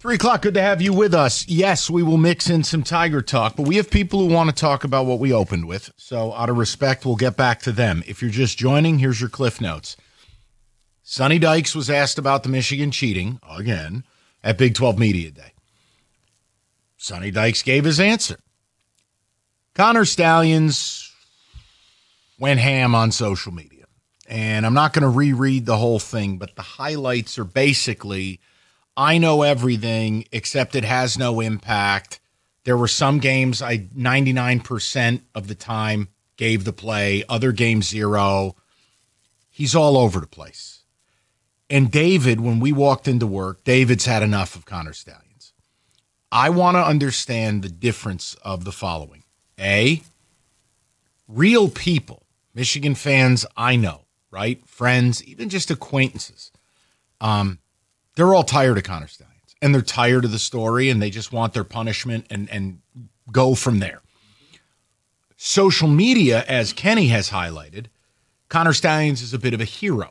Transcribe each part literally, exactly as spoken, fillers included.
Three o'clock, good to have you with us. Yes, we will mix in some Tiger talk, but we have people who want to talk about what we opened with. So out of respect, we'll get back to them. If you're just joining, here's your Cliff Notes. Sonny Dykes was asked about the Michigan cheating, again, at Big twelve Media Day. Sonny Dykes gave his answer. Connor Stalions went ham on social media. And I'm not going to reread the whole thing, but the highlights are basically, I know everything except it has no impact. There were some games I ninety-nine percent of the time gave the play, other games zero. He's all over the place. And David, when we walked into work, David's had enough of Connor Stalions. I want to understand the difference of the following. A, real people, Michigan fans I know, right? Friends, even just acquaintances. Um, They're all tired of Connor Stalions, and they're tired of the story, and they just want their punishment and, and go from there. Social media, as Kenny has highlighted, Connor Stalions is a bit of a hero.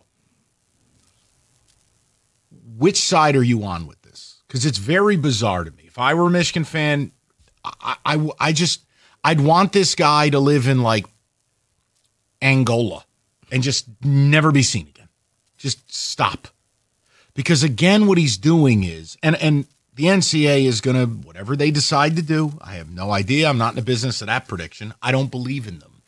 Which side are you on with this? Because it's very bizarre to me. If I were a Michigan fan, I, I, I just, I'd want this guy to live in, like, Angola and just never be seen again. Just stop. Because, again, what he's doing is, and, and the N C A A is going to, whatever they decide to do, I have no idea. I'm not in the business of that prediction. I don't believe in them.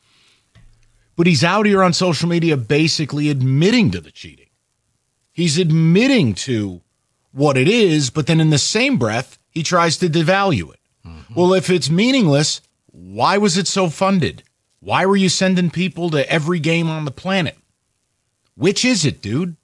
But he's out here on social media basically admitting to the cheating. He's admitting to what it is, but then in the same breath, he tries to devalue it. Mm-hmm. Well, if it's meaningless, why was it so funded? Why were you sending people to every game on the planet? Which is it, dude?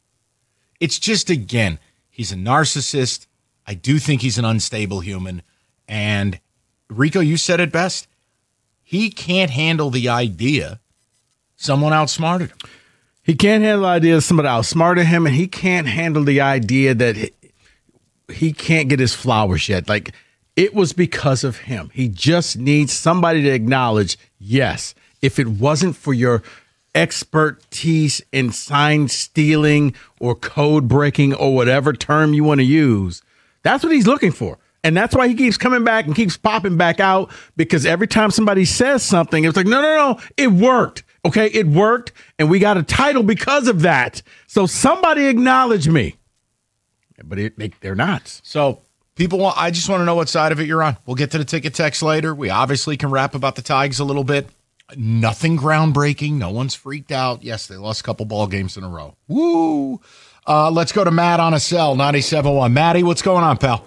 It's just, again, he's a narcissist. I do think he's an unstable human. And, Rico, you said it best. He can't handle the idea someone outsmarted him. He can't handle the idea somebody outsmarted him, and he can't handle the idea that he, he can't get his flowers yet. Like, it was because of him. He just needs somebody to acknowledge, yes, if it wasn't for your expertise in sign stealing or code breaking or whatever term you want to use, that's what he's looking for. And that's why he keeps coming back and keeps popping back out, because every time somebody says something, it's like, no, no, no, it worked. Okay, it worked, and we got a title because of that. So somebody acknowledge me. But it, they, they're not. So people want, I just want to know what side of it you're on. We'll get to the ticket text later. We obviously can rap about the Tigers a little bit. Nothing groundbreaking. No one's freaked out. Yes, they lost a couple ball games in a row. Woo! Uh, let's go to Matt on a cell, ninety-seven point one. Matty, what's going on, pal?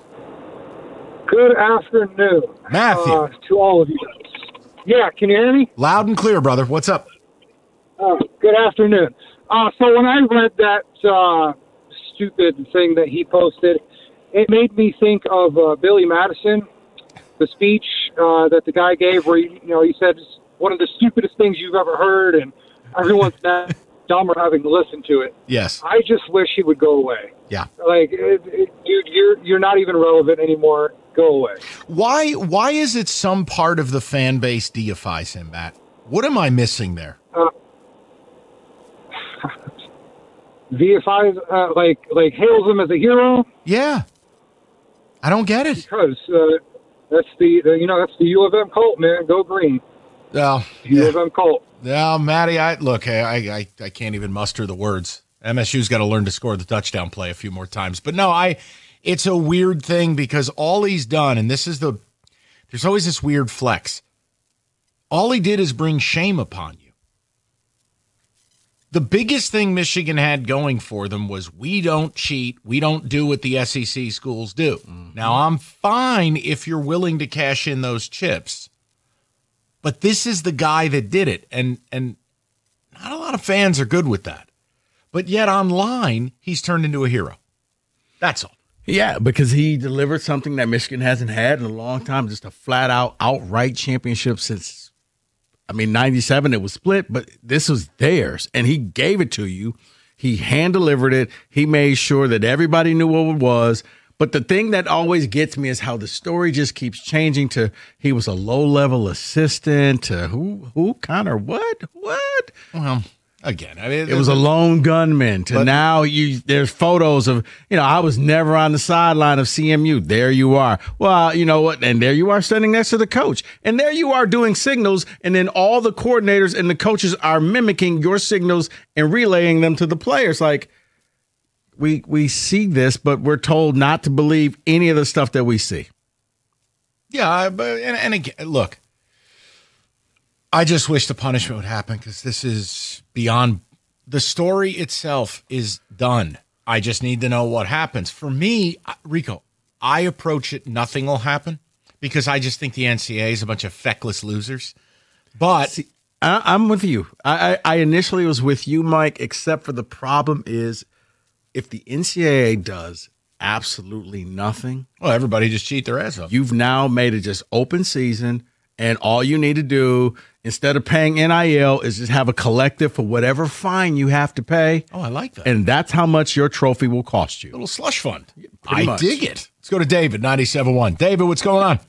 Good afternoon. Matthew. Uh, to all of you. Yeah, can you hear me? Loud and clear, brother. What's up? Uh, good afternoon. Uh, so when I read that uh, stupid thing that he posted, it made me think of uh, Billy Madison, the speech uh, that the guy gave where, he, you know, he said one of the stupidest things you've ever heard, and everyone's now dumber having to listen to it. Yes. I just wish he would go away. Yeah. Like, it, it, dude, you're you're not even relevant anymore. Go away. Why? Why is it some part of the fan base deifies him, Matt? What am I missing there? Uh, deifies, uh, like, like hails him as a hero. Yeah. I don't get it. Because uh, that's the, the, you know, that's the U of M cult, man. Go green. Well, U yeah. of M cult. No, Matty, I look, I, I I can't even muster the words. M S U's got to learn to score the touchdown play a few more times. But no, I it's a weird thing because all he's done, and this is the there's always this weird flex. All he did is bring shame upon you. The biggest thing Michigan had going for them was we don't cheat. We don't do what the S E C schools do. Mm-hmm. Now, I'm fine if you're willing to cash in those chips. But this is the guy that did it. And, and not a lot of fans are good with that. But yet online, he's turned into a hero. That's all. Yeah, because he delivered something that Michigan hasn't had in a long time, just a flat-out, outright championship since, I mean, ninety-seven, it was split, but this was theirs, and he gave it to you. He hand-delivered it. He made sure that everybody knew what it was. But the thing that always gets me is how the story just keeps changing to he was a low-level assistant to who, who, Connor, what, what? Well, Again, I mean, it was a lone gunman to but, now you there's photos of, you know, I was never on the sideline of C M U. There you are. Well, you know what? And there you are standing next to the coach. And there you are doing signals. And then all the coordinators and the coaches are mimicking your signals and relaying them to the players. Like, we we see this, but we're told not to believe any of the stuff that we see. Yeah, but and, and again, look, I just wish the punishment would happen because this is beyond the story itself is done. I just need to know what happens. For me, Rico, I approach it, nothing will happen because I just think the N C A A is a bunch of feckless losers. But See, I, I'm with you. I, I, I initially was with you, Mike, except for the problem is if the N C A A does absolutely nothing, well, everybody just cheat their ass off. You've now made it just open season, and all you need to do instead of paying N I L is just have a collective for whatever fine you have to pay. Oh, I like that. And that's how much your trophy will cost you. A little slush fund. Pretty I much. dig it. Let's go to David, ninety-seven point one. David, what's going on?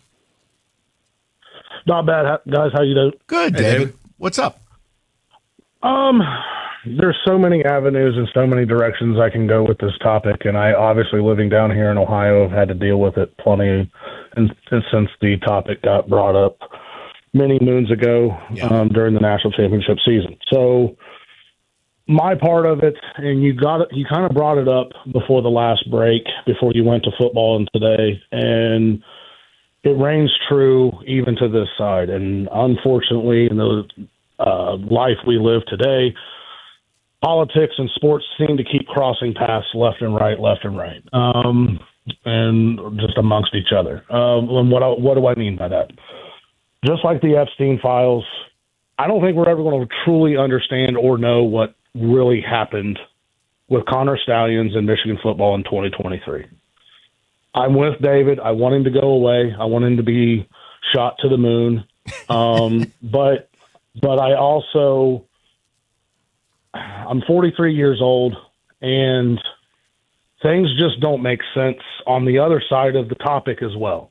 Not bad, guys. How you doing? Good, Hey, David. David. What's up? Um, there's so many avenues and so many directions I can go with this topic, and I obviously living down here in Ohio have had to deal with it plenty, and, and since the topic got brought up many moons ago Yeah. um, during the national championship season. So my part of it, and you got it, you kind of brought it up before the last break, before you went to football and today, and it reigns true even to this side. And unfortunately, in the uh, life we live today, politics and sports seem to keep crossing paths left and right, left and right, um, and just amongst each other. Um, and what I, what do I mean by that? Just like the Epstein files, I don't think we're ever going to truly understand or know what really happened with Connor Stallions and Michigan football in twenty twenty-three. I'm with David. I want him to go away. I want him to be shot to the moon. Um, but but I also, I'm forty-three years old, and things just don't make sense on the other side of the topic as well.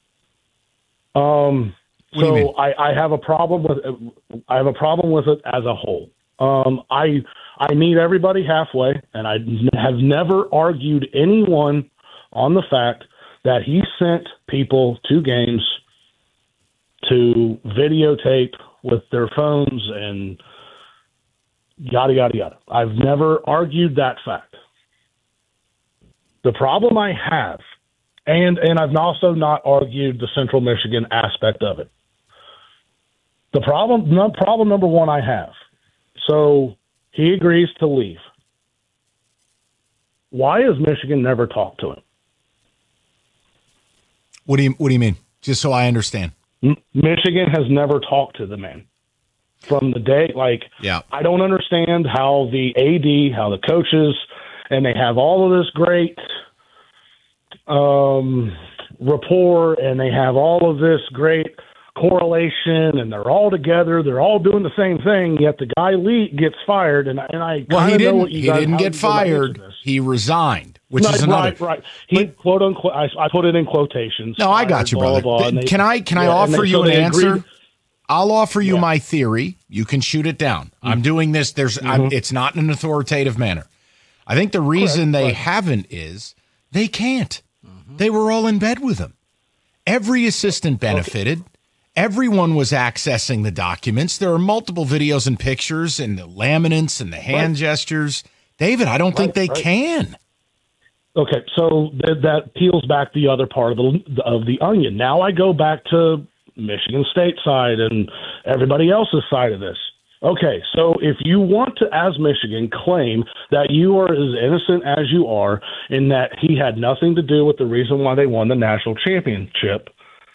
Um. What do you mean? So I, I have a problem with I have a problem with it as a whole. Um, I I meet everybody halfway, and I have never argued anyone on the fact that he sent people to games to videotape with their phones and yada yada yada. I've never argued that fact. The problem I have, and and I've also not argued the Central Michigan aspect of it. The problem, no, problem number one I have. So he agrees to leave. Why has Michigan never talked to him? What do you What do you mean? Just so I understand. M- Michigan has never talked to the man from the day. Like, Yeah. I don't understand how the A D, how the coaches, and they have all of this great um, rapport, and they have all of this great correlation, and they're all together. They're all doing the same thing. Yet the guy Lee gets fired, and and I Well, he kinda know didn't. what you He guys, didn't how get you go about fired. answering this. He resigned, which Right, is another. right, right. He quote unquote. I, I put it in quotations. No, I fired, got you, blah, brother. blah, blah, and they- can I can I yeah, and offer they- you so an they answer? agreed- I'll offer you Yeah. my theory. You can shoot it down. Mm-hmm. I'm doing this. There's. I'm, it's not in an authoritative manner. I think the reason Correct, they right. haven't is they can't. They were all in bed with him. Every assistant benefited. Everyone was accessing the documents. There are multiple videos and pictures and the laminates and the hand Right. gestures. David, I don't think Right, they right. can. Okay, so th- that peels back the other part of the of the onion. Now I go back to Michigan State side and everybody else's side of this. Okay, so if you want to, as Michigan, claim that you are as innocent as you are and that he had nothing to do with the reason why they won the national championship,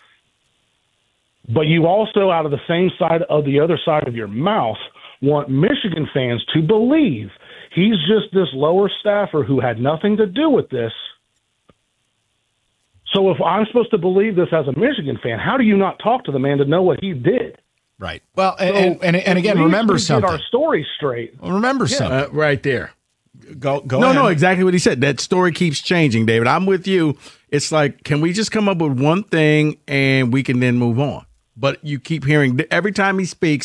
but you also, out of the same side of the other side of your mouth, want Michigan fans to believe he's just this lower staffer who had nothing to do with this. So if I'm supposed to believe this as a Michigan fan, how do you not talk to the man to know what he did? Right. Well, and, So and, and, and at again, least remember we something. Get our story straight. Remember something. Uh, right there. Go, go No, ahead. no, exactly what he said. That story keeps changing, David. I'm with you. It's like, can we just come up with one thing and we can then move on? But you keep hearing every time he speaks,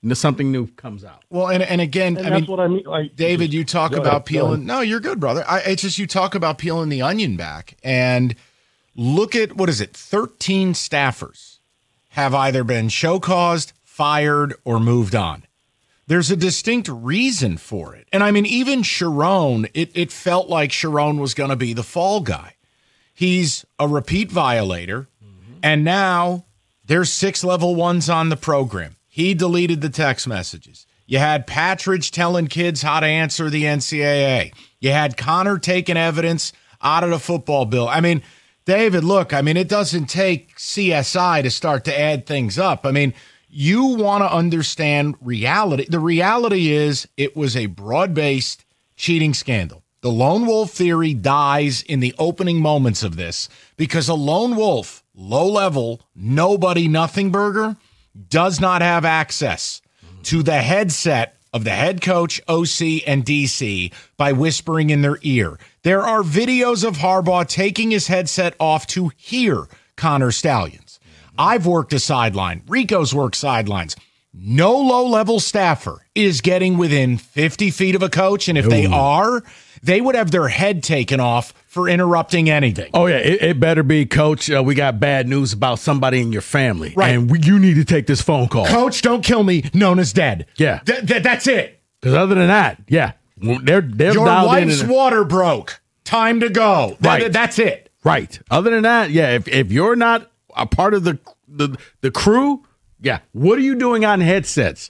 something new comes out. Well, and and again, And I that's mean, what I mean. Like, David, just- you talk go about ahead, go peeling. ahead. No, you're good, brother. I, it's just you talk about peeling the onion back, and look at what is it? thirteen staffers have either been show caused, fired, or moved on. There's a distinct reason for it, and I mean, even Sharon. It it felt like Sharon was going to be the fall guy. He's a repeat violator, mm-hmm. and now there's six level ones on the program. He deleted the text messages. You had Patridge telling kids how to answer the N C double A. You had Connor taking evidence out of the football bill. I mean, David, look, I mean, it doesn't take C S I to start to add things up. I mean, you want to understand reality. The reality is it was a broad-based cheating scandal. The lone wolf theory dies in the opening moments of this because a lone wolf, low-level, nobody, nothing burger does not have access to the headset of the head coach, O C, and D C by whispering in their ear. There are videos of Harbaugh taking his headset off to hear Connor Stallions. I've worked a sideline. Rico's worked sidelines. No low-level staffer is getting within fifty feet of a coach, and if Ooh. they are, they would have their head taken off for interrupting anything. Oh, yeah, it, it better be, Coach, uh, we got bad news about somebody in your family, right. and we, you need to take this phone call. Coach, don't kill me, known as dead. Yeah. Th- th- that's it. Because other than that, yeah, they're, they're Your dialed wife's in. water broke. Time to go. Right. Th- that's it. Right. Other than that, yeah, if, if you're not a part of the, the, the crew, yeah, what are you doing on headsets?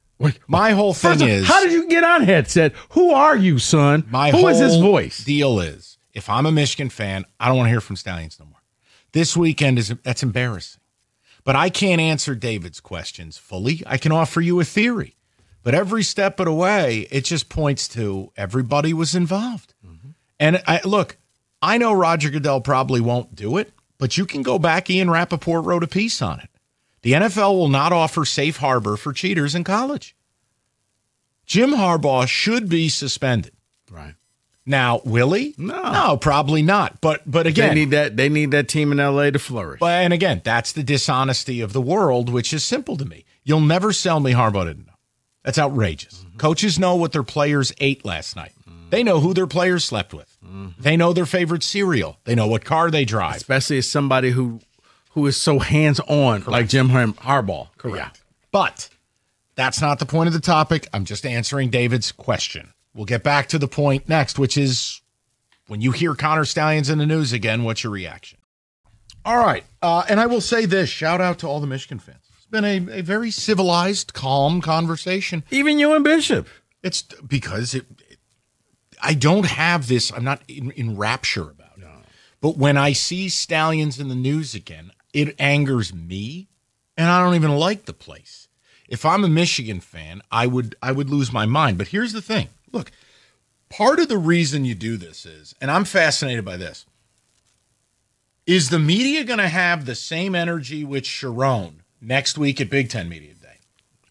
My whole thing First of, is, how did you get on headset? Who are you, son? My Who whole is this voice? Deal is, if I'm a Michigan fan, I don't want to hear from Stallions no more. This weekend is that's embarrassing. But I can't answer David's questions fully. I can offer you a theory. But every step of the way, it just points to everybody was involved. Mm-hmm. And I, look, I know Roger Goodell probably won't do it, but you can go back. Ian Rappaport wrote a piece on it. The N F L will not offer safe harbor for cheaters in college. Jim Harbaugh should be suspended. Right. Now, will he? No. No, probably not. But but again, they need that they need that team in L A to flourish. But, and again, that's the dishonesty of the world, which is simple to me. You'll never sell me Harbaugh didn't know. That's outrageous. Mm-hmm. Coaches know what their players ate last night. Mm-hmm. They know who their players slept with. Mm-hmm. They know their favorite cereal. They know what car they drive. Especially as somebody who who is so hands-on like Jim Harbaugh. Correct. Yeah. But that's not the point of the topic. I'm just answering David's question. We'll get back to the point next, which is when you hear Connor Stallions in the news again, what's your reaction? All right. Uh, and I will say this, shout out to all the Michigan fans. It's been a, a very civilized, calm conversation. Even you and Bishop. It's because it, it I don't have this, I'm not in, in rapture about it. No. But when I see Stallions in the news again, it angers me, and I don't even like the place. If I'm a Michigan fan, I would I would lose my mind. But here's the thing. Look, part of the reason you do this is, and I'm fascinated by this, is the media going to have the same energy with Sharon next week at Big Ten Media Day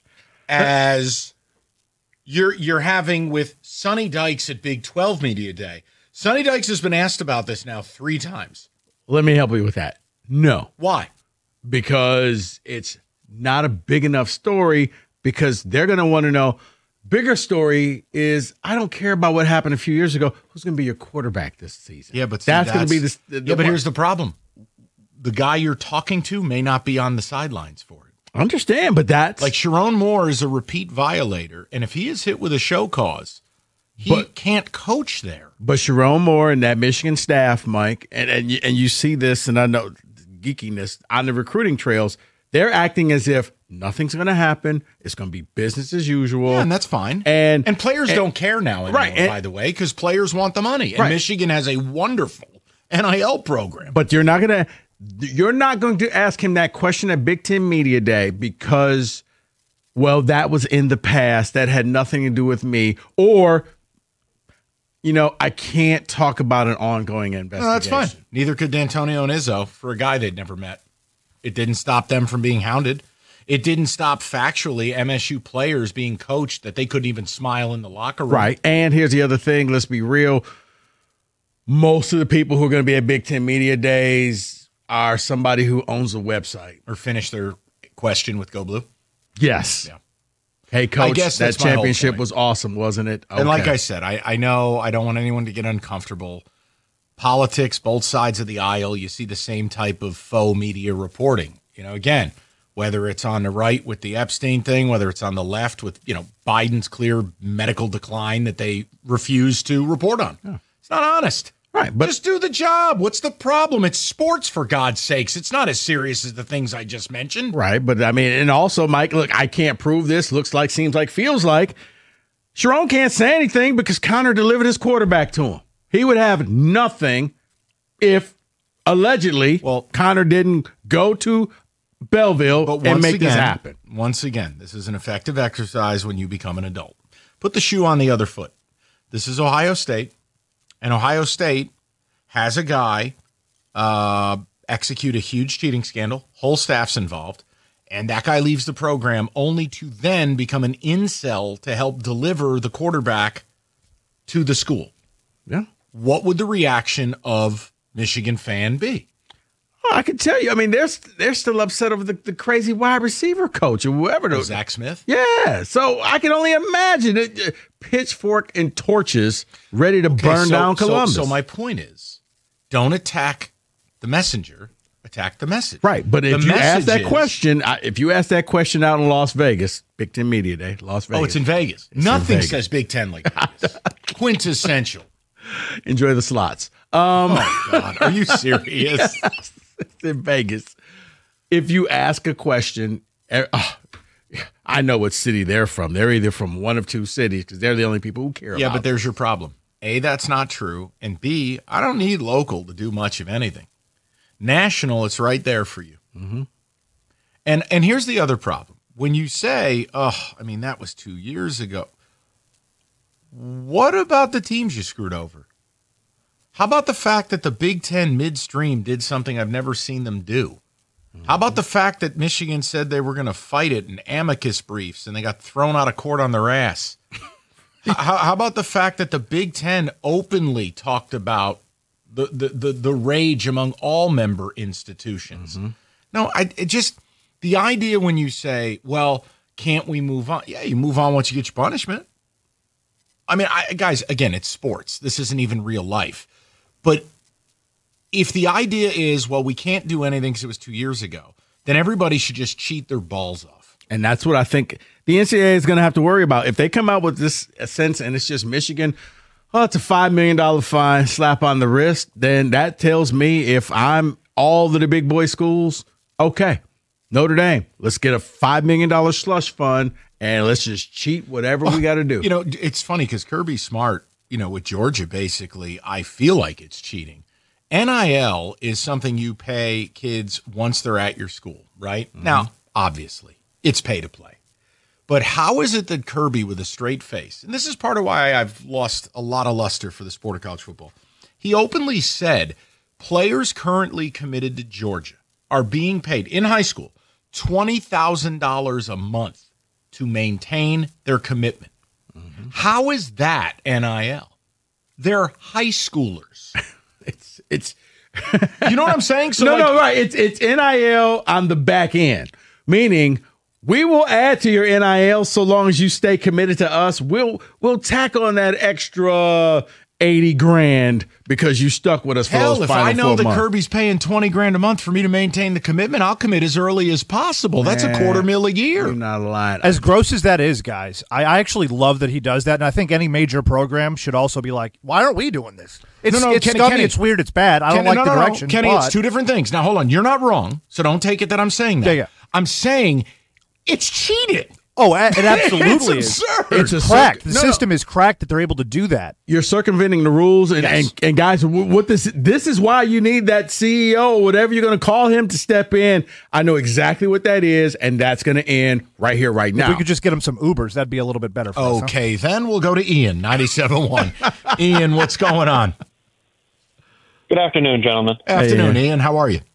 as you're you're having with Sonny Dykes at Big twelve Media Day? Sonny Dykes has been asked about this now three times. Let me help you with that. No. Why? Because it's not a big enough story, because they're going to want to know. Bigger story is, I don't care about what happened a few years ago. Who's going to be your quarterback this season? Yeah, but see, that's, that's going to be the, the yeah. But here's the problem: the guy you're talking to may not be on the sidelines for it. I understand, but that's like Sharon Moore is a repeat violator, and if he is hit with a show cause, he but, can't coach there. But Sharon Moore and that Michigan staff, Mike, and and you, and you see this, and I know geekiness on the recruiting trails. They're acting as if nothing's going to happen. It's going to be business as usual. Yeah, and that's fine. And and players and, don't care now anymore, right, and, by the way, because players want the money. And right. Michigan has a wonderful N I L program. But you're not going to you're not going to ask him that question at Big Ten Media Day because, well, that was in the past. That had nothing to do with me. Or, you know, I can't talk about an ongoing investigation. No, that's fine. Neither could D'Antonio and Izzo for a guy they'd never met. It didn't stop them from being hounded. It didn't stop factually M S U players being coached that they couldn't even smile in the locker room. Right. And here's the other thing. Let's be real. Most of the people who are going to be at Big Ten Media Days are somebody who owns a website. Or finish their question with Go Blue. Yes. Yeah. Hey, coach, I guess that that's my whole championship point. was awesome, wasn't it? Okay. And like I said, I, I know I don't want anyone to get uncomfortable. Politics, both sides of the aisle, you see the same type of faux media reporting. You know, again, whether it's on the right with the Epstein thing, whether it's on the left with, you know, Biden's clear medical decline that they refuse to report on. Yeah. It's not honest. Right, but just do the job. What's the problem? It's sports, for God's sakes. It's not as serious as the things I just mentioned. Right, but I mean, and also, Mike, look, I can't prove this. Looks like, seems like, feels like. Sharon can't say anything because Connor delivered his quarterback to him. He would have nothing if, allegedly, well, Connor didn't go to Belleville but and make again, this happen. Once again, this is an effective exercise when you become an adult. Put the shoe on the other foot. This is Ohio State. And Ohio State has a guy uh, execute a huge cheating scandal. Whole staff's involved. And that guy leaves the program only to then become an incel to help deliver the quarterback to the school. Yeah. What would the reaction of Michigan fan be? Oh, I can tell you. I mean, they're, they're still upset over the, the crazy wide receiver coach or whoever. Oh, Zach Smith? Yeah. So I can only imagine it. Pitchfork and torches ready to Okay, burn so, down Columbus. So, so my point is, don't attack the messenger, attack the message. Right, but if the you ask that is, question, if you ask that question out in Las Vegas, Big Ten Media Day, Las Vegas. Oh, it's in Vegas. It's Nothing in Vegas. says Big Ten like this. Quintessential. Enjoy the slots. Um, oh, God. Are you serious? Yes, it's in Vegas. If you ask a question, uh, I know what city they're from. They're either from one of two cities because they're the only people who care yeah, about but there's your problem. A, that's not true. And B, I don't need local to do much of anything. National, it's right there for you. Mm-hmm. And and here's the other problem. When you say, oh, I mean, that was two years ago. What about the teams you screwed over? How about the fact that the Big Ten midstream did something I've never seen them do? How about the fact that Michigan said they were going to fight it in amicus briefs and they got thrown out of court on their ass? how, how about the fact that the Big Ten openly talked about the, the, the, the rage among all member institutions? Mm-hmm. No, I it just the idea when you say, well, can't we move on? Yeah, you move on once you get your punishment. I mean, I, guys, again, it's sports. This isn't even real life. But if the idea is, well, we can't do anything because it was two years ago, then everybody should just cheat their balls off. And that's what I think the N C double A is going to have to worry about. If they come out with this sense and it's just Michigan, oh, it's a five million dollars fine, slap on the wrist, then that tells me if I'm all of the big boy schools, okay, Notre Dame, let's get a five million dollars slush fund and let's just cheat whatever well, we got to do. You know, it's funny because Kirby's smart, you know, with Georgia, basically, I feel like it's cheating. N I L is something you pay kids once they're at your school, right? Mm-hmm. Now, obviously, it's pay to play. But how is it that Kirby, with a straight face, and this is part of why I've lost a lot of luster for the sport of college football, he openly said players currently committed to Georgia are being paid in high school twenty thousand dollars a month to maintain their commitment. Mm-hmm. How is that N I L? They're high schoolers. It's it's you know what I'm saying? So no, like, no, right. It's it's N I L on the back end, meaning we will add to your N I L so long as you stay committed to us. We'll we'll tack on that extra eighty grand because you stuck with us for hell, those if final I know four that months. Kirby's paying twenty grand a month for me to maintain the commitment, I'll commit as early as possible. That's Man, a quarter mil a year. You're not lying. As gross as that is, guys, I, I actually love that he does that, and I think any major program should also be like, why aren't we doing this? It's, no, no, it's Kenny, scummy, Kenny. it's weird, it's bad. I don't Kenny, like no, the no, direction. No. Kenny, but... it's two different things. Now, hold on. You're not wrong, so don't take it that I'm saying that. Yeah, yeah. I'm saying it's cheating. Oh, it absolutely it's is. absurd. It's a cracked. circ- the no, system is cracked that they're able to do that. You're circumventing the rules, and, Yes. and, and guys, what this this is why you need that C E O or whatever you're going to call him to step in. I know exactly what that is, and that's going to end right here, right now. If we could just get him some Ubers, that'd be a little bit better for us. Okay, then we'll go to Ian, ninety-seven point one. Ian, what's going on? Good afternoon, gentlemen. Afternoon, Hey, Ian. How are you?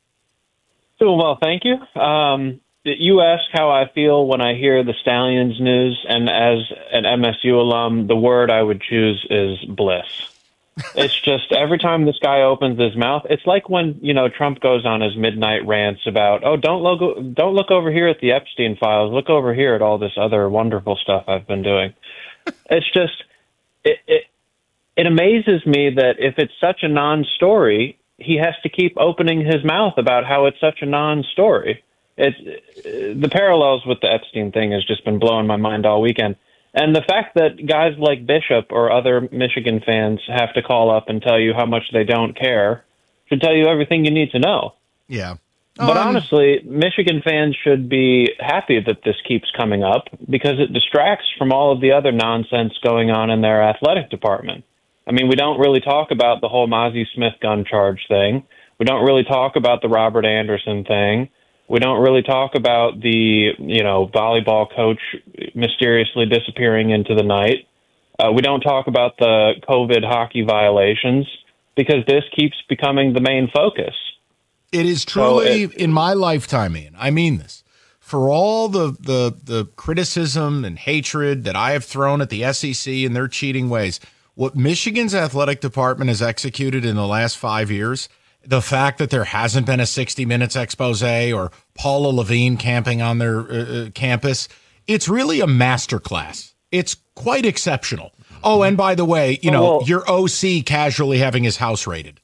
Doing well, thank you. Um, you asked how I feel when I hear the Stallions news, and as an M S U alum, the word I would choose is bliss. It's just every time this guy opens his mouth, it's like when, you know, Trump goes on his midnight rants about, oh, don't look, don't look over here at the Epstein files. Look over here at all this other wonderful stuff I've been doing. It's just, it, it, it amazes me that if it's such a non-story, he has to keep opening his mouth about how it's such a non-story. It's, the parallels with the Epstein thing has just been blowing my mind all weekend. And the fact that guys like Bishop or other Michigan fans have to call up and tell you how much they don't care should tell you everything you need to know. Yeah. But Um, honestly, Michigan fans should be happy that this keeps coming up because it distracts from all of the other nonsense going on in their athletic department. I mean, we don't really talk about the whole Mozzie Smith gun charge thing. We don't really talk about the Robert Anderson thing. We don't really talk about the, you know, volleyball coach mysteriously disappearing into the night. Uh, we don't talk about the COVID hockey violations because this keeps becoming the main focus. It is truly, So it- in my lifetime, Ian, I mean this, for all the, the, the criticism and hatred that I have thrown at the S E C and their cheating ways, what Michigan's athletic department has executed in the last five years, the fact that there hasn't been a sixty minutes expose or Paula Levine camping on their uh, campus, it's really a masterclass. It's quite exceptional. Oh, and by the way, you know, Oh, well- your O C casually having his house raided.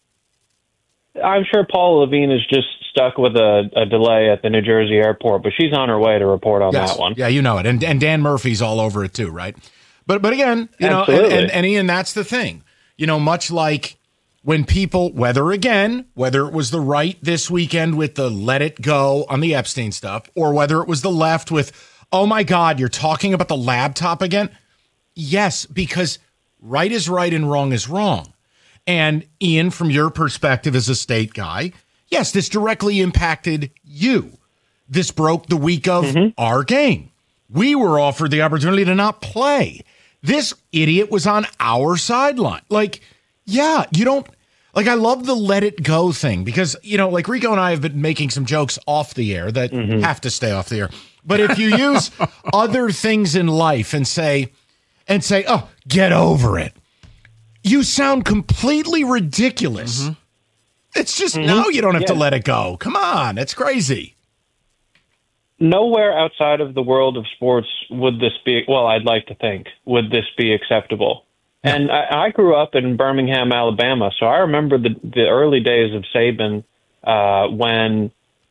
I'm sure Paula Levine is just stuck with a, a delay at the New Jersey airport, but she's on her way to report on Yes. that one. Yeah, you know it. And and Dan Murphy's all over it too, right? But but again, you know, and, Absolutely. and, and Ian, that's the thing. You know, much like when people, whether again, whether it was the right this weekend with the let it go on the Epstein stuff, or whether it was the left with, oh my God, you're talking about the laptop again. Yes, because right is right and wrong is wrong. And Ian, from your perspective as a state guy, yes, this directly impacted you. This broke the week of our game. We were offered the opportunity to not play. This idiot was on our sideline. Like, yeah, you don't, like, I love the let it go thing because, you know, like Rico and I have been making some jokes off the air that have to stay off the air. But if you use other things in life and say, and say, oh, get over it, you sound completely ridiculous. It's just, no, you don't have to Yeah. let it go. Come on, it's crazy. Nowhere outside of the world of sports would this be, well, I'd like to think, would this be acceptable? And I, I grew up in Birmingham, Alabama, so I remember the, the early days of Saban uh, when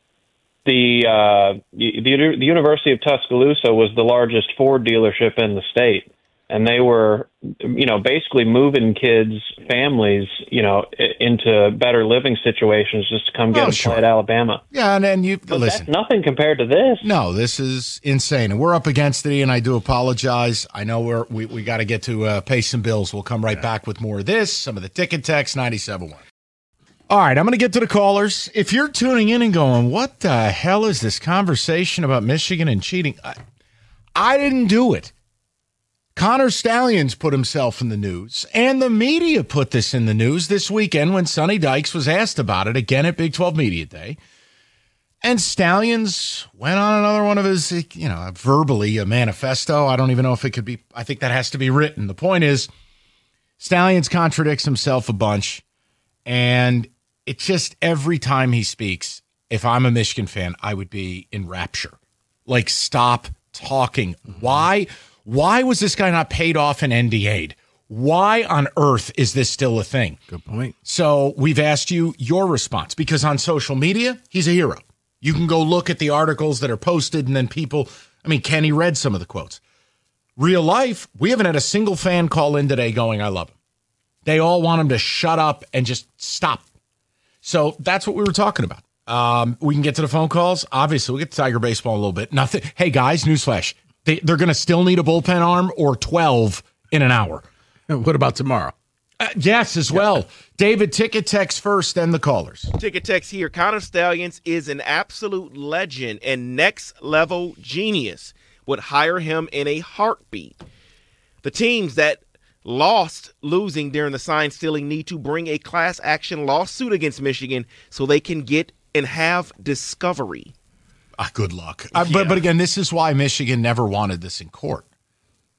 the, uh, the the University of Tuscaloosa was the largest Ford dealership in the state. And they were, you know, basically moving kids, families, you know, i- into better living situations just to come get Oh, them sure. play at Alabama. Yeah, and then you, But listen. that's nothing compared to this. No, this is insane, and we're up against it, and I do apologize. I know we're we, we got to get to uh, pay some bills. We'll come right back with more of this, some of the ticket text, ninety-seven point one. All right, I'm going to get to the callers. If you're tuning in and going, what the hell is this conversation about Michigan and cheating? I, I didn't do it. Connor Stallions put himself in the news, and the media put this in the news this weekend when Sonny Dykes was asked about it again at Big twelve Media Day. And Stallions went on another one of his, you know, verbally a manifesto. I don't even know if it could be, I think that has to be written. The point is, Stallions contradicts himself a bunch, and it's just every time he speaks, if I'm a Michigan fan, I would be in rapture. Like, stop talking. Why? Why was this guy not paid off and N D A'd? Why on earth is this still a thing? Good point. So we've asked you your response because on social media, he's a hero. You can go look at the articles that are posted and then people, I mean, Kenny read some of the quotes. Real life, we haven't had a single fan call in today going, I love him. They all want him to shut up and just stop. So that's what we were talking about. Um, we can get to the phone calls. Obviously, we'll get to Tiger baseball a little bit. Nothing. Hey, guys, newsflash. They, they're going to still need a bullpen arm or twelve in an hour. What about tomorrow? Uh, yes, as well. David, ticket text first, then the callers. Ticket text here. Connor Stallions is an absolute legend and next level genius. Would hire him in a heartbeat. The teams that lost losing during the sign stealing need to bring a class action lawsuit against Michigan so they can get and have discovery. Ah, good luck. Uh, but but again, this is why Michigan never wanted this in court.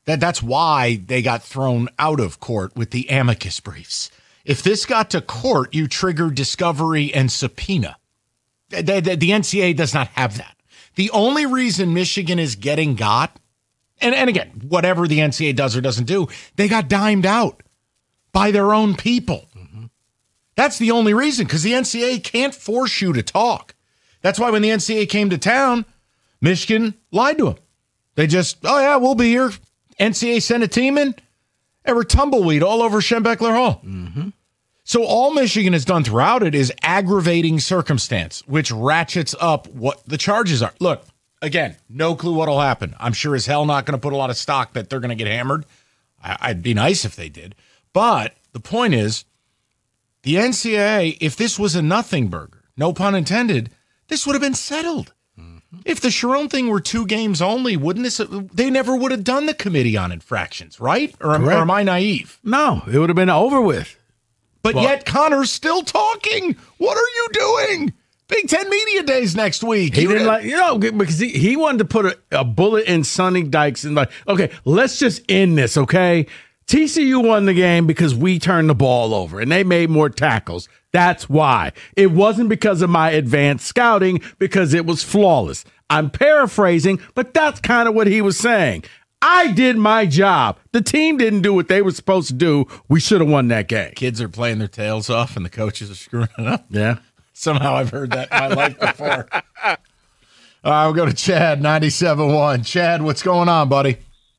That that's why they got thrown out of court with the amicus briefs. If this got to court, you trigger discovery and subpoena. The, the, the N C A A does not have that. The only reason Michigan is getting got, and, and again, whatever the N C A A does or doesn't do, they got dimed out by their own people. Mm-hmm. That's the only reason, because the N C A A can't force you to talk. That's why when the N C A A came to town, Michigan lied to them. They just, oh yeah, we'll be here. N C A A sent a team in. They were tumbleweed all over Schembechler Hall. Mm-hmm. So all Michigan has done throughout it is aggravating circumstance, which ratchets up what the charges are. Look, again, no clue what will happen. I'm sure as hell not going to put a lot of stock that they're going to get hammered. I- I'd be nice if they did. But the point is, the N C A A, if this was a nothing burger, no pun intended, this would have been settled. Mm-hmm. If the Sharon thing were two games only, wouldn't this? They never would have done the committee on infractions, right? Or am, or am I naive? No, it would have been over with. But well, yet Connor's still talking. What are you doing? Big Ten Media Days next week. He you didn't like, you know, because he, he wanted to put a, a bullet in Sonny Dykes and like, okay, let's just end this, okay? T C U won the game because we turned the ball over and they made more tackles. That's why. It wasn't because of my advanced scouting, because it was flawless. I'm paraphrasing, but that's kind of what he was saying. I did my job. The team didn't do what they were supposed to do. We should have won that game. Kids are playing their tails off and the coaches are screwing it up. Yeah. Somehow I've heard that in my life before. All right, we'll go to Chad, ninety-seven point one. Chad, what's going on, buddy?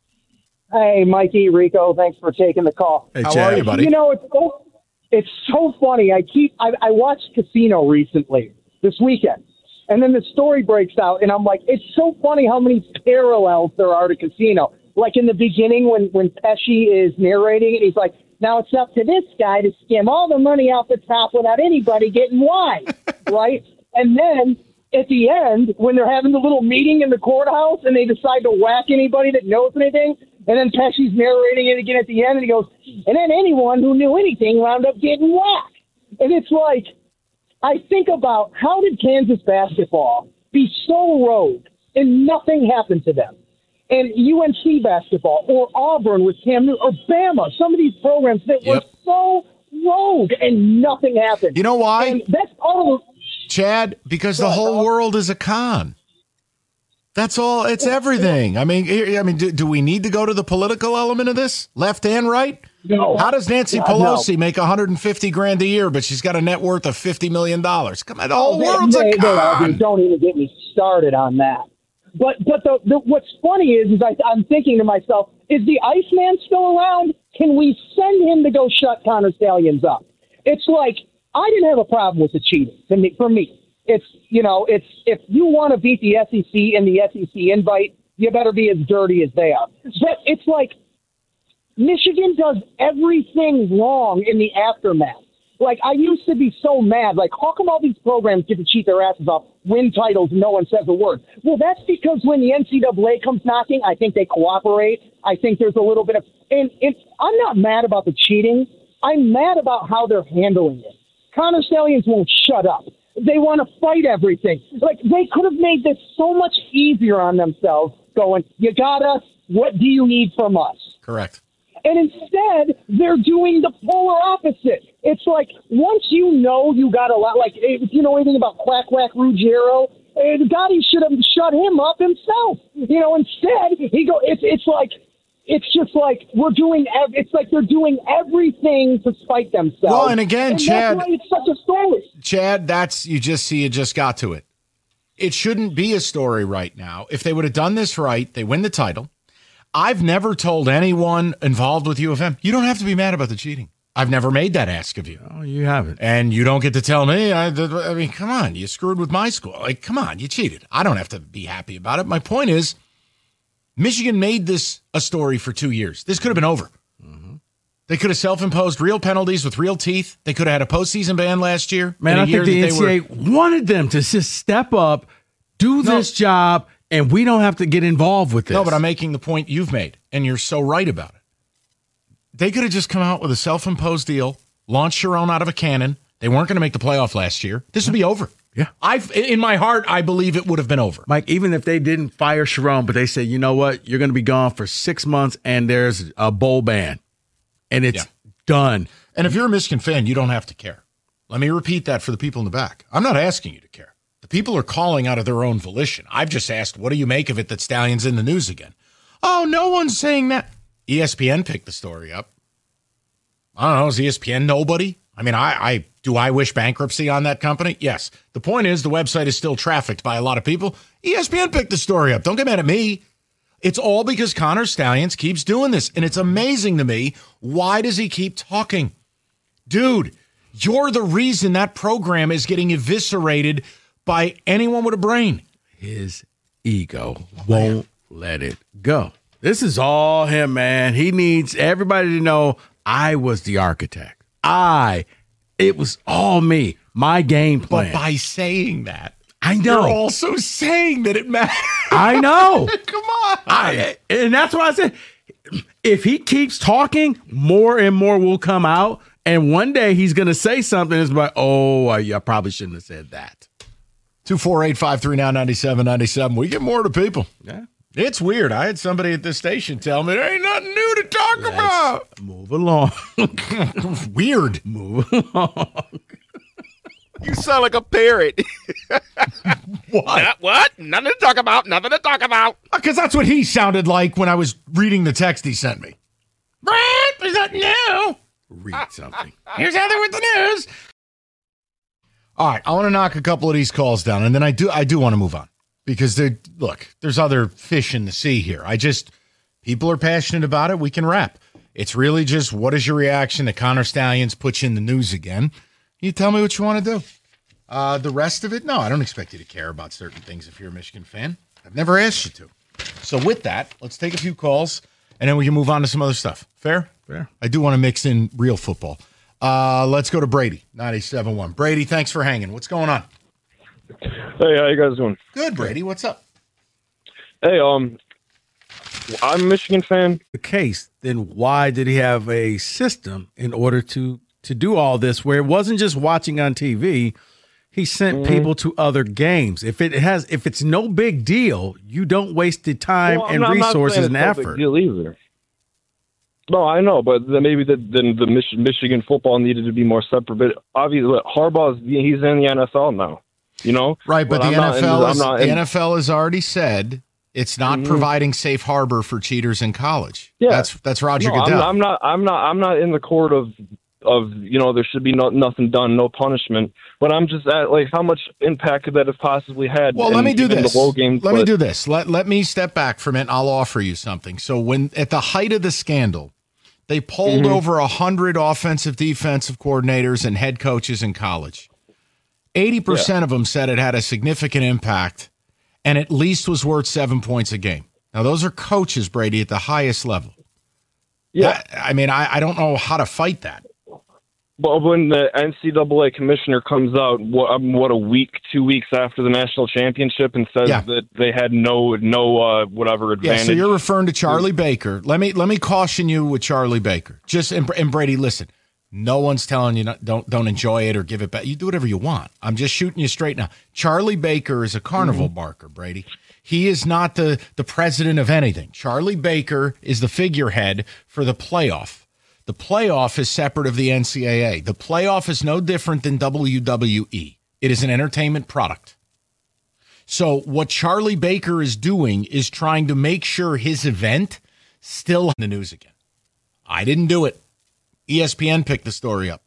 Hey, Mikey, Rico, thanks for taking the call. Hey, How Chad. are you, buddy? You know, it's so, it's so funny. I keep I, I watched Casino recently, this weekend. And then the story breaks out, and I'm like, it's so funny how many parallels there are to Casino. Like in the beginning when, when Pesci is narrating it, he's like, now it's up to this guy to skim all the money off the top without anybody getting wise, right? And then at the end, when they're having the little meeting in the courthouse and they decide to whack anybody that knows anything, and then Pesci's narrating it again at the end, and he goes, and then anyone who knew anything wound up getting whacked. And it's like, I think about how did Kansas basketball be so rogue and nothing happened to them? And U N C basketball or Auburn with Cam Newton or Bama, some of these programs that yep. were so rogue and nothing happened. You know why? And that's all. Chad, because the whole world is a con. That's all. It's everything. I mean, I mean, do, do we need to go to the political element of this? Left and right? No. How does Nancy God, Pelosi no. make one hundred fifty grand a year, but she's got a net worth of fifty million dollars? Come on, the whole oh, world's they, a con. They, don't even get me started on that. But but the, the what's funny is, is I, I'm thinking to myself, is the Iceman still around? Can we send him to go shut Connor Stallions up? It's like, I didn't have a problem with the cheating for me. For me. It's, you know, it's if you want to beat the S E C and the S E C invite, you better be as dirty as they are. But it's like Michigan does everything wrong in the aftermath. Like, I used to be so mad. Like, how come all these programs get to cheat their asses off, win titles, and no one says a word? Well, that's because when the N C double A comes knocking, I think they cooperate. I think there's a little bit of – and it's, I'm not mad about the cheating. I'm mad about how they're handling it. Connor Stallions won't shut up. They want to fight everything. Like, they could have made this so much easier on themselves going, you got us, what do you need from us? Correct. And instead, they're doing the polar opposite. It's like, once you know you got a lot, like, if you know anything about Quack Quack Ruggiero, Gotti should have shut him up himself. You know, instead, he go. It's it's like, it's just like we're doing, ev- it's like they're doing everything to spite themselves. Well, and again, and Chad, that's why it's such a story. Chad, that's, you just see, you just got to it. It shouldn't be a story right now. If they would have done this right, they win the title. I've never told anyone involved with U of M, you don't have to be mad about the cheating. I've never made that ask of you. Oh, you haven't. And you don't get to tell me. I, I mean, come on. You screwed with my school. Like, come on. You cheated. I don't have to be happy about it. My point is, Michigan made this a story for two years. This could have been over. Mm-hmm. They could have self-imposed real penalties with real teeth. They could have had a postseason ban last year. Man, I think the N C double A were... wanted them to just step up, do no. this job, and we don't have to get involved with this. No, but I'm making the point you've made, and you're so right about it. They could have just come out with a self-imposed deal, launched Sharon out of a cannon. They weren't going to make the playoff last year. This would be over. Yeah. I in my heart, I believe it would have been over. Mike, even if they didn't fire Sharon, but they said, you know what, you're going to be gone for six months and there's a bowl ban and it's Yeah. done. And if you're a Michigan fan, you don't have to care. Let me repeat that for the people in the back. I'm not asking you to care. The people are calling out of their own volition. I've just asked, what do you make of it that Stallion's in the news again? Oh, no one's saying that. E S P N picked the story up. I don't know. Is E S P N nobody? I mean, I, I do I wish bankruptcy on that company? Yes. The point is the website is still trafficked by a lot of people. E S P N picked the story up. Don't get mad at me. It's all because Connor Stalions keeps doing this. And it's amazing to me. Why does he keep talking? Dude, you're the reason that program is getting eviscerated by anyone with a brain. His ego won't let it go. This is all him, man. He needs everybody to know I was the architect. I, it was all me, my game plan. But by saying that, I know. You're also saying that it matters. I know. Come on. I, and that's why I said, if he keeps talking, more and more will come out. And one day he's going to say something that's like, oh, I, I probably shouldn't have said that. two four eight, five three nine, nine seven nine seven. We get more to people. Yeah. It's weird. I had somebody at this station tell me there ain't nothing new to talk Let's about. Move along. Weird. Move along. You sound like a parrot. What? Not- what? Nothing to talk about. Nothing to talk about. Because that's what he sounded like when I was reading the text he sent me. Brett, there's nothing new. Read something. Here's Heather with the news. All right, I want to knock a couple of these calls down, and then I do I do want to move on. Because, there, look, there's other fish in the sea here. I just, people are passionate about it. We can wrap. It's really just, what is your reaction to Connor Stalions puts you in the news again? You tell me what you want to do. Uh, the rest of it, no, I don't expect you to care about certain things if you're a Michigan fan. I've never asked you to. So with that, let's take a few calls, and then we can move on to some other stuff. Fair? Fair. I do want to mix in real football. Uh, let's go to Brady, ninety-seven point one. Brady, thanks for hanging. What's going on? Hey, how you guys doing? Good, Brady. What's up? Hey, um, I'm a Michigan fan. The case, then why did he have a system in order to to do all this where it wasn't just watching on T V? He sent Mhm. people to other games. If it has, if it's no big deal, you don't waste the time Well, I'm and not- I'm not resources saying and it's no big effort. deal either. No, I know, but then maybe the, then the Mich- Michigan football needed to be more separate. But obviously, Harbaugh's he's in the N F L now. You know, Right, but, the I'm not N F L in- is, I'm not the in- N F L has already said it's not Mhm. providing safe harbor for cheaters in college. Yeah. that's that's Roger No, I'm, Goodell. I'm not. I'm not. I'm not in the court of of you know there should be no, nothing done, no punishment. But I'm just at like how much impact could that have possibly had? Well, in, let me do in this. The bowl game, let me but- do this. Let let me step back from it. And I'll offer you something. So when at the height of the scandal, they polled Mhm. over a hundred offensive, defensive coordinators and head coaches in college. Eighty percent of them said it had a significant impact, and at least was worth seven points a game. Now those are coaches, Brady, at the highest level. Yeah. I, I mean, I, I don't know how to fight that. But when the N C double A commissioner comes out, what, um, what a week, two weeks after the national championship, and says Yeah. that they had no, no, uh, whatever Yeah, advantage. so you're referring to Charlie Baker. Let me let me caution you with Charlie Baker. Just and, and Brady, listen. No one's telling you not, don't don't enjoy it or give it back. You do whatever you want. I'm just shooting you straight now. Charlie Baker is a carnival Mm-hmm. barker, Brady. He is not the the president of anything. Charlie Baker is the figurehead for the playoff. The playoff is separate of the N C double A. The playoff is no different than W W E. It is an entertainment product. So what Charlie Baker is doing is trying to make sure his event still in the news again. I didn't do it. E S P N picked the story up.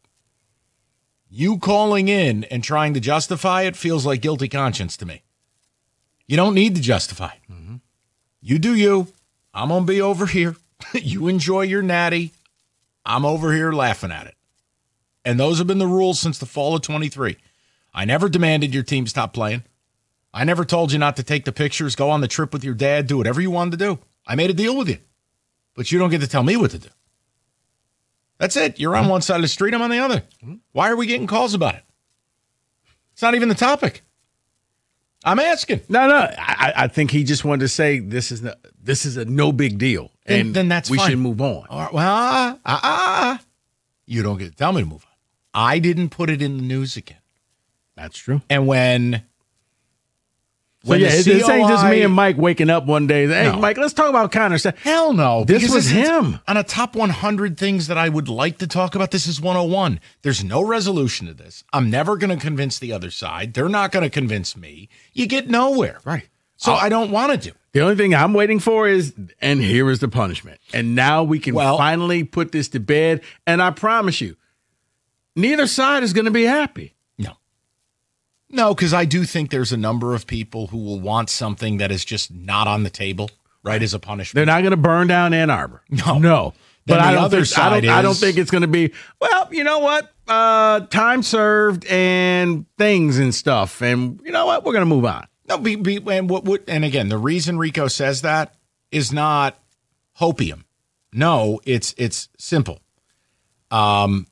You calling in and trying to justify it feels like guilty conscience to me. You don't need to justify it. Mm-hmm. You do you. I'm going to be over here. You enjoy your natty. I'm over here laughing at it. And those have been the rules since the fall of twenty-three. I never demanded your team stop playing. I never told you not to take the pictures, go on the trip with your dad, do whatever you wanted to do. I made a deal with you. But you don't get to tell me what to do. That's it. You're on one side of the street, I'm on the other. Why are we getting calls about it? It's not even the topic. I'm asking. No, no. I, I think he just wanted to say this is no, this is a no big deal, Then- and then that's we fine. should move on. All right, well, ah, ah, ah, you don't get to tell me to move on. I didn't put it in the news again. That's true. And when, So when yeah, the it, this ain't just C O I me and Mike waking up one day. Hey, No. Mike, let's talk about Connor. Hell no. This because was is him. On a top one hundred things that I would like to talk about, this is one oh one. There's no resolution to this. I'm never going to convince the other side. They're not going to convince me. You get nowhere. Right. So I don't want to do. The only thing I'm waiting for is, and here is the punishment. And now we can Well- finally put this to bed. And I promise you, neither side is going to be happy. No. No, because I do think there's a number of people who will want something that is just not on the table, right, as a punishment. They're not going to burn down Ann Arbor. No. No. Then But the I don't, other think, I, don't, side I don't is- think it's going to be, well, you know what? Uh, time served and things and stuff. And you know what? We're going to move on. No, be, be, and what, what, and again, the reason Rico says that is not hopium. No, it's it's simple. Um,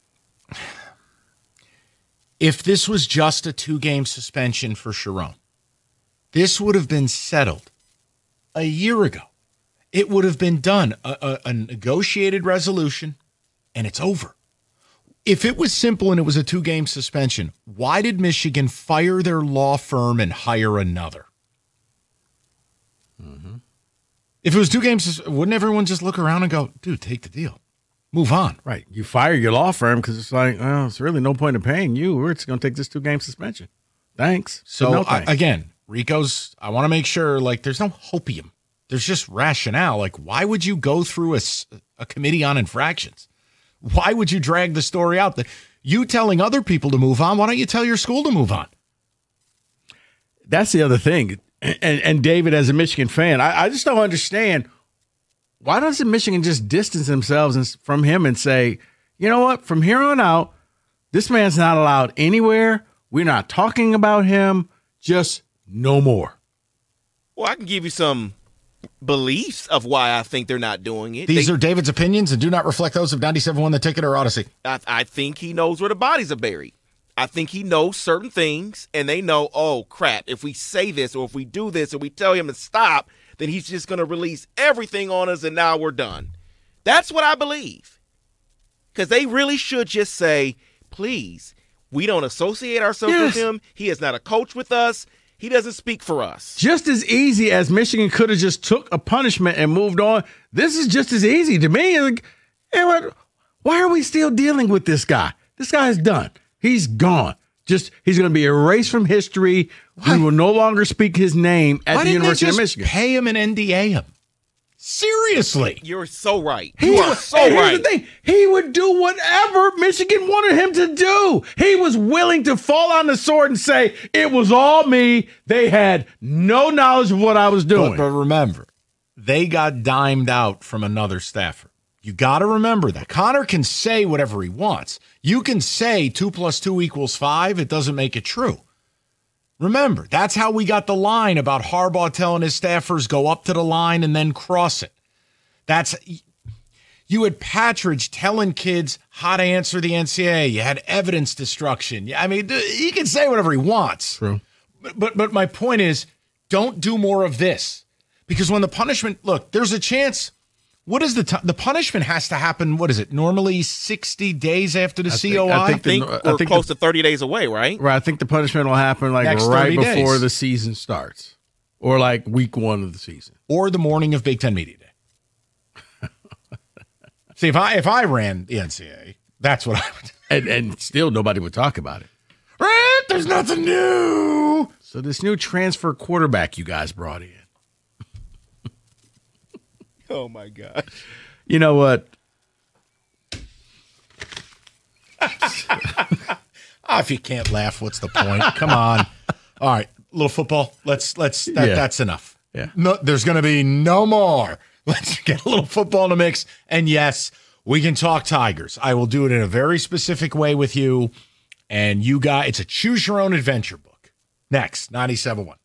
if this was just a two-game suspension for Sharon, this would have been settled a year ago. It would have been done, a, a, a negotiated resolution, and it's over. If it was simple and it was a two-game suspension, why did Michigan fire their law firm and hire another? Mm-hmm. If it was two games, wouldn't everyone just look around and go, dude, take the deal. Move on. Right. You fire your law firm because it's like, well, it's really no point in paying you. We're just going to take this two-game suspension. Thanks. So, no I, thanks. again, Rico's, I want to make sure, like, there's no hopium. There's just rationale. Like, why would you go through a, s- a committee on infractions? Why would you drag the story out? That you telling other people to move on, why don't you tell your school to move on? That's the other thing. And, and David, as a Michigan fan, I, I just don't understand. Why doesn't Michigan just distance themselves and- from him and say, you know what, from here on out, this man's not allowed anywhere. We're not talking about him. Just no more. Well, I can give you some beliefs of why I think they're not doing it. These They- are David's opinions and do not reflect those of ninety-seven point one The Ticket or Odyssey. I, I think he knows where the bodies are buried. I think he knows certain things, and they know, oh, crap, if we say this or if we do this or we tell him to stop, then he's just going to release everything on us, and now we're done. That's what I believe. Because they really should just say, please, we don't associate ourselves Yes. with him. He is not a coach with us. He doesn't speak for us. Just as easy as Michigan could have just took a punishment and moved on, this is just as easy to me. Like, hey, what, why are we still dealing with this guy? This guy's done. He's gone. Just he's going to be erased from history. Why? We will no longer speak his name at Why the didn't University they of just Michigan. pay him and N D A him? Seriously. You're so right. He You are would- so and here's right. the thing. He would do whatever Michigan wanted him to do. He was willing to fall on the sword and say, it was all me. They had no knowledge of what I was doing. But, but remember, they got dimed out from another staffer. You got to remember that. Connor can say whatever he wants. You can say two plus two equals five. It doesn't make it true. Remember, that's how we got the line about Harbaugh telling his staffers go up to the line and then cross it. That's you had Patridge telling kids how to answer the N C double A. You had evidence destruction. I mean, he can say whatever he wants. True. But, but but my point is, don't do more of this, because when the punishment, look, there's a chance. What is the t- the punishment has to happen? What is it? Normally sixty days after the I think- C O I. I I think think the- I we're think close the- to thirty days away, right? Right. I think the punishment will happen like Next right thirty before days. the season starts or like week one of the season. or the morning of Big Ten Media Day. See, if I if I ran the N C double A, that's what I would do. And, and still nobody would talk about it. Right? There's nothing new. So this new transfer quarterback you guys brought in. Oh, my God. You know what? Ah, if you can't laugh, what's the point? Come on. All right, little football. Let's let's that, Yeah. that's enough. Yeah. No, there's going to be no more. Let's get a little football in the mix. And yes, we can talk Tigers. I will do it in a very specific way with you. And you guys, it's a choose your own adventure book. Next, ninety-seven point one.